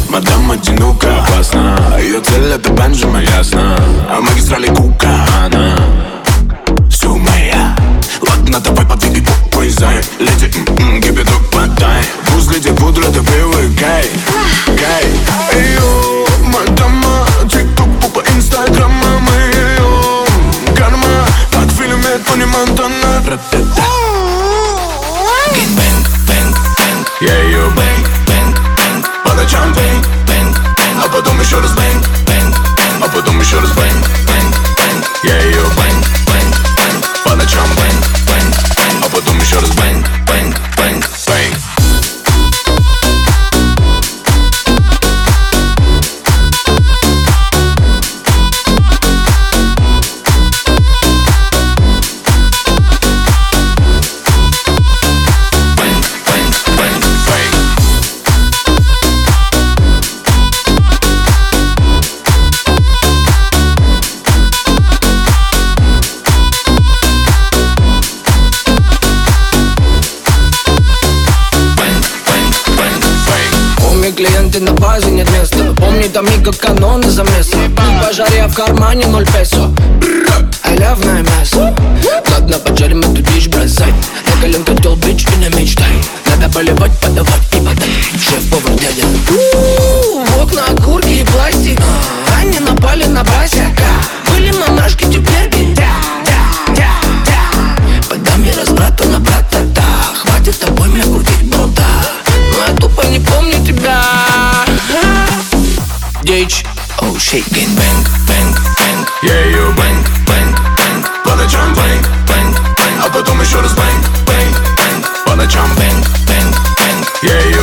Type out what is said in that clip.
мадам одинока, опасна. Ее цель это Бенджама, ясно. А магистрали Кука она все моя. Ладно, давай подвигай попой, зай. Леди, кипяток подай. Пусть леди пудра, это привыкай. Кай, йо, мадама. Тик-ток, попа, инстаграма. Мы ее карма. Как в фильме Тони Монтана. Бэнг, бэнг, бэнг. Я ее бэнг, бэнг, бэнг. По ночам бэнг, бэнг, бэнг. А потом еще раз бэнг, бэнг, бэнг. А потом еще раз бэнг, бэнг, бэнг. Я ее бэнг, бэнг, бэнг. По ночам бэнг, бэнг, бэнг. А потом еще раз бэнг, бэнг, бэнг, бэнг. Клиенты на базе, нет места. Помни, там и как каноны за место. В пожаре, а в кармане 0 песо. Халявное мясо. Ладно, поджарим эту дичь, бросай. Накалим котел, бич, и не мечтай. Надо поливать, подавать и подать. Шеф-повар дядя. В окна окурки и пластик. Они напали на басяка. Были мамашки, теперь беда. Подам я разврата на брата, да. Хватит с тобой меня крутить, болта. Но я тупо не помню тебя. Дичь, оу щит. Бэнг, бэнг, бэнг. Я ее бэнг, бэнг, бэнг. По ночам бэнг, бэнг, бэнг. А потом еще раз бэнг, бэнг, бэнг. По ночам бэнг, бэнг, бэнг. Я ее